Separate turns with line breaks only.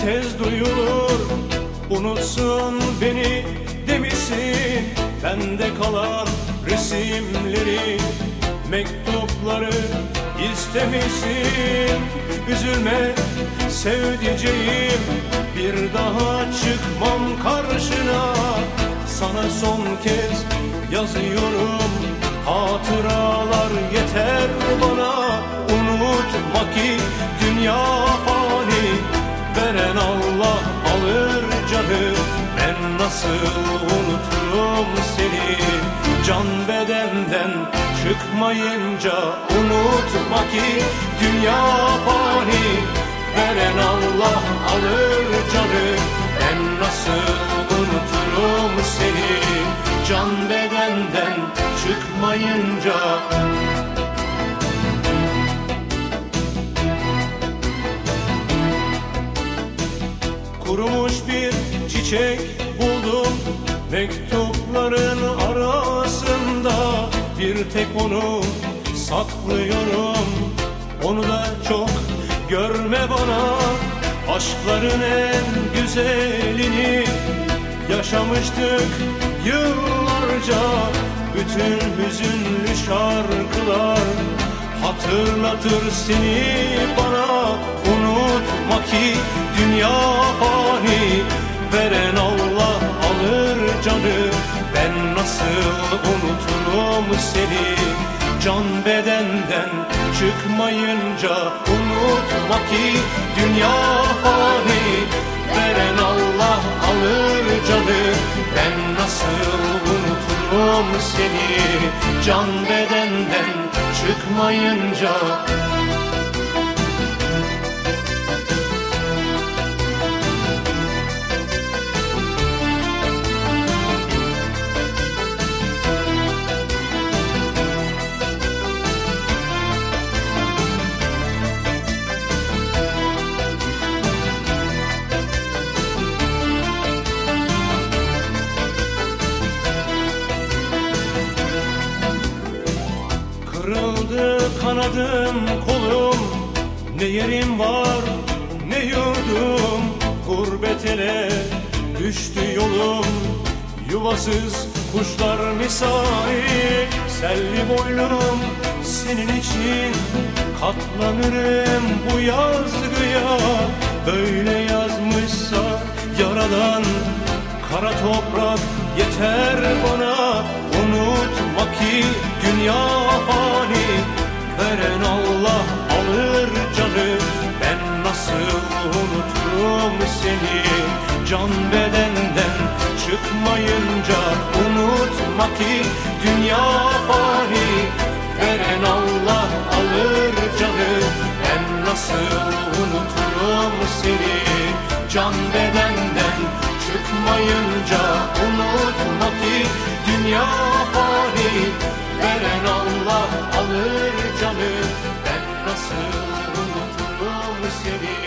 kez duyulur. Unutsun beni demişsin, bende kalan resimleri, mektupları istemişsin. Üzülme sevdiceğim, bir daha çıkmam karşına. Sana son kez yazıyorum, hatıralar yeter bana. Unutma ki dünya fani, veren Allah alır canı. Ben nasıl unuturum seni, can bedenden çıkmayınca. Unutma ki dünya fani, veren Allah alır canı. Ben nasıl unuturum seni, can bedenden çıkmayınca. Kurumuş bir çiçek buldum mektupların arasında. Bir tek onu saklıyorum, onu da çok görme bana. Aşkların en güzelini yaşamıştık yıllarca. Bütün hüzünlü şarkılar hatırlatır seni bana. Unutma ki dünya fani, veren Allah alır canı. Ben nasıl unuturum seni, can bedenden çıkmayınca. Unutma ki dünya fani, veren Allah alır canı. Ben nasıl unuturum seni, can bedenden çıkmayınca. Kırıldı kanadım kolum, ne yerim var ne yurdum. Gurbet ele düştü yolum, yuvasız kuşlar misali. Selli boylum senin için, katlanırım bu yazgıya. Böyle yazmışsa yaradan, kara toprak yeter bana. Unutma ki dünya fani, veren Allah alır canı. Ben nasıl unuturum seni, can bedenden çıkmayınca. Unutma ki dünya fani, veren Allah alır canı. Ben nasıl unuturum seni, can bedenden çıkmayınca. Unutma ki dünya fani, veren Allah alır canı. Ben nasıl unuturum seni,